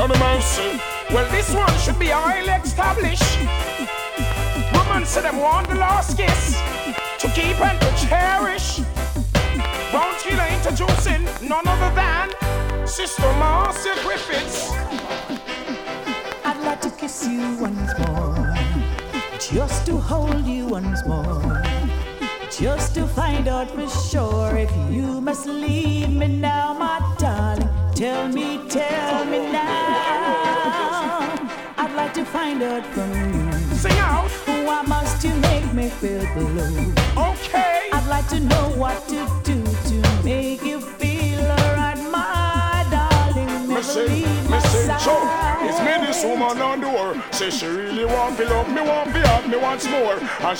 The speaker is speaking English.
Lord of mercy. Well, this one should be highly established. Women say them want the last kiss to keep and to cherish. Round Sheila introducing none other than Sister Marcia Griffiths. I'd like to kiss you once more, just to hold you once more, just to find out for sure if you must leave me now, my darling. Tell me now. I'd like to find out from you. Sing out. Why must you make me feel blue? Okay. I'd like to know what to do to make you feel alright, my darling. Never leave my side. So, it's me this woman on the door. Say she really want to love me, want to have me once more. And